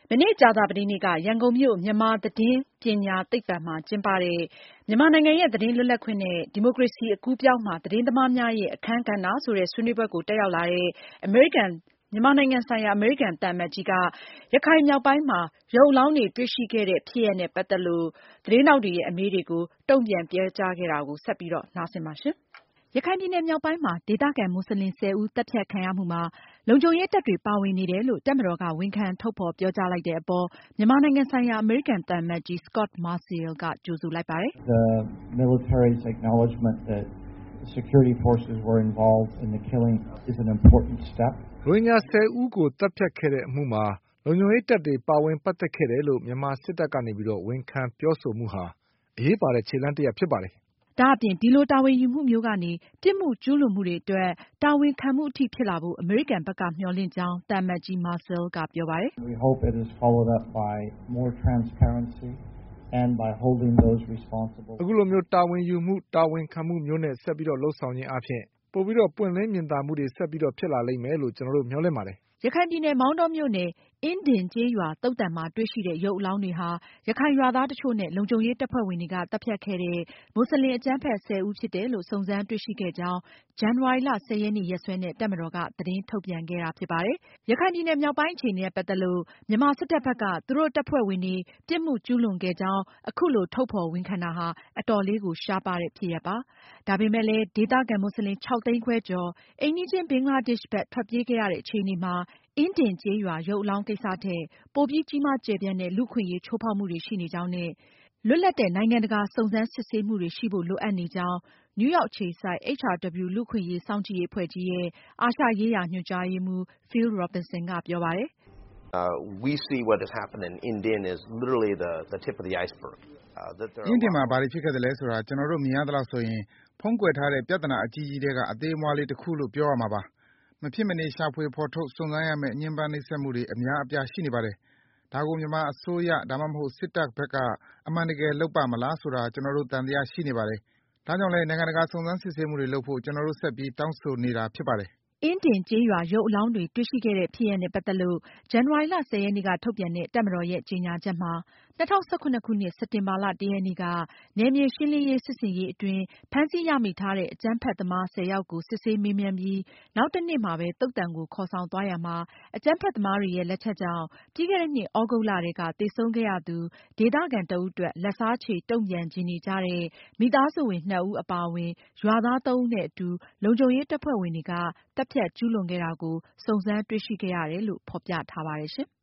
မနေ့ကြာသပတေးနေ့ကရန်ကုန်မြို့မြန်မာသတင်းပညာသိပ္ပံမှာကျင်းပတဲ့မြန်မာနိုင်ငံရဲ့သတင်းလွတ်လပ်ခွင့်နဲ့ဒီမိုကရေစီအကူးအပြောင်းမှာသတင်းသမားများရဲ့အခန်းကဏ္ဍဆိုတဲ့ဆွေးနွေးပွဲကိုတက်ရောက်လာတဲ့မြန်မာနိုင်ငံဆိုင်ရာအမေရိကန်သံအမတ်ကြီးကရခိုင်မြောက်ပိုင်းမှာရုပ်အလောင်းတွေတွေ့ရှိခဲ့တဲ့ဖြစ်ရပ်နဲ့ပတ်သက်လို့သတင်းထောက်တွေရဲ့အမေးတွေကိုတုံ့ပြန်ပြောကြားခဲ့တာကိုဆက်ပြီးနားဆင်ပါရှင့်။ရခိုင်ပြည်နယ်မြောက်ပိုင်းမှာဒေသခံမွတ်စလင်10 ဦးသတ်ဖြတ်ခံရမှုမှာလုံခြုံရေးတပ်တွေပါဝင်နေတယ်လို့တပ်မတော်ကဝန်ခံထုတ်ဖေါ်ပြောကြားလိုက်တဲ့အပေါ်မြန်မာနိုင်ငံဆိုင်ရာအမေရိကန်သံအမတ်ကြီး Scot Marciel ကကြိုဆိုလိုက်ပါတယ်။ The military's acknowledgement that security forces were involved in the killing is an important step. ရိုဟင်ဂျာ10 ဦးကိုတပ်ဖြတ်ခဲ့တဲ့အမှုမှာလုံခြုံရေးတပ်တွေပါဝင်ပတ်သက်ခဲ့တယ်လို့မြန်မာစစ်တပ်ကနေဝန်ခံပြောဆိုမှုဟာအရေးပါတဲ့ခြေလှမ်းတရပ်ဖြစ်ပါတယ်။ဒါအပြင်ဒီလိုတာဝန်ယူမှုမျိုးကနေပြစ်မှုကျူးလွန်မှုတွေအတွက်တာဝန်ခံမှုအထိဖြစ်လာဖို့အမေရိကန်ဘက်ကမျှော်လင့်ကြောင်းသံအမတ်ကြီး Marciel ကပြောပါတယ်။ We hope it is followed up by more transparency and by holding those responsible. အခုလိုမျိုးတာဝန်ယူမှုတာဝန်ခံမှုမျိုးနဲ့ဆက်ပြီးလုပ်ဆောင်ခြင်းအပြင်ပိုပြီးပွင့်လင်းမြင်သာမှုတွေဆက်ပြီးဖြစ်လာလိမ့်မယ်လို့ကျနော်တို့မျှော်လင့်ပါတယ်။ရခိုင်ပြည်နယ်မောင်တောမြို့နယ်အင်းဒင်ကျေးရွာသုဿန်မှာတွေ့ရှိတဲ့ရုပ်အလောင်းတွေဟာရခိုင်ရွာသားတချို့နဲ့လုံခြုံရေးတပ်ဖွဲ့ဝင်တွေကသတ်ဖြတ်ခဲ့တဲ့မွတ်စလင်အကြမ်းဖက်10 ဦးဖြစ်တယ်လို့စုံစမ်းတွေ့ရှိခဲ့ကြောင်းဇန်နဝါရီလ 10 ရက်နေ့ရက်စွဲနဲ့တပ်မတော်ကသတင်းထုတ်ပြန်ခဲ့တာဖြစ်ပါတယ်။ရခိုင်ပြည်နယ်မြောက်ပိုင်းအခြေအနေနဲ့ပတ်သက်လို့မြန်မာစစ်တပ်ဘက်ကသူတို့တပ်ဖွဲ့ဝင်တွေပြစ်မှုကျူးလွန်ခဲ့ကြောင်းအခုလိုထုတ်ဖေါ်ဝန်ခံတာဟာအတော်လေးကိုရှားပါးတဲ့ဖြစ်ရပ်ပါ။ဒါပေမဲ့လည်းဒေသခံမွတ်စလင်6 သိန်းခွဲကျော်အိမ်နီးချင်းဘင်္ဂလားဒေ့ရှ်ဘက်ထွက်ပြေးခဲ့ရတဲ့အခြေအနေမှာအင်းဒင်ကျေးရွာရုပ်အလောင်းကိစ္စထက်ပိုပြီးကြီးမားကျယ်ပြန့်တဲ့လူ့အခွင့်အရေးချိုးဖောက်မှုတွေရှိနေကြောင်းနဲ့လွတ်လပ်တဲ့နိုင်ငံတကာစုံစမ်းစစ်ဆေးမှုတွေရှိဖို့လိုအပ်နေကြောင်းနယူးရောက်အခြေစိုက် HRW လူ့အခွင့်အရေးစောင့်ကြည့်ရေးအဖွဲ့ကြီးရဲ့အာရှရေးရာညွှန်ကြားရေးမှူး Phil Robertson ကပြောပါတယ်။ We see what has happened in Indin is literally the tip of the iceberg. အင်းဒင်မှာဘာတွေဖြစ်ခဲ့သလဲဆိုတာကျနော်တို့မြင်ရသလောက်ဆိုရင်ဖုံးကွယ်ထားတဲ့ပြဿနာအကြီးကြီးထဲကအသေးအမွှားလေးတခုလို့ပြောရမှာပါ။မဖြစ်မနေရှာဖွေဖေါ်ထုတ်စုံစမ်းရမယ့်ညှဉ်းပန်းနှိပ်စက်မှုတွေအများအပြားရှိနေပါတယ်။ဒါကိုမြန်မာအစိုးရဒါမှမဟုတ်စစ်တပ်ဘက်ကအမှန်တကယ်လုပ်ပါ့မလားဆိုတာကျနော်တို့သံသယရှိနေပါတယ်။ဒါကြောင့်လည်းနိုင်ငံတကာစုံစမ်းစစ်ဆေးမှုတွေလုပ်ဖို့ကျနော်တို့ဆက်ပြီးတောင်းဆိုနေတာဖြစ်ပါတယ်။အင်းဒင်ကျေးရွာရုပ်အလောင်းတွေတွေ့ရှိခဲ့တဲ့ဖြစ်ရပ်နဲ့ပတ်သက်လို့ဇန်နဝါရီလ 10 ရက်နေ့ကထုတ်ပြန်တဲ့တပ်မတော်ရဲ့ကြေညာချက်မှာ2017 ခုနှစ်စက်တင်ဘာလ 1 ရက်နေ့ကနယ်မြေရှင်းလင်းရေးစစ်ဆင်ရေးအတွင်းဖမ်းဆီးရမိထားတဲ့အကြမ်းဖက်သမား10 ယောက်ကိုစစ်ဆေးမေးမြန်းပြီးနောက်တနေ့မှာပဲသုဿန်ကိုခေါ်ဆောင်သွားရာမှာအကြမ်းဖက်သမားတွေရဲ့လက်ချက်ကြောင့်ပြီးခဲ့တဲ့နှစ်သြဂုတ်လထဲကသေဆုံးခဲ့ရသူဒေသခံတဦးအတွက်လက်စားချေတုံ့ပြန်ချင်နေကြတဲ့မိသားစုဝင် 2 ဦးအပါအဝင်ရွာသား 3 ဦးနဲ့အတူလုံခြုံရေးတပ်ဖွဲ့ဝင်တွေကသတ်ဖြတ်ကျူးလွန်ခဲ့တာကိုစုံစမ်းတွေ့ရှိခဲ့ရတယ်လို့ဖေါ်ပြထားပါတယ်ရှင်။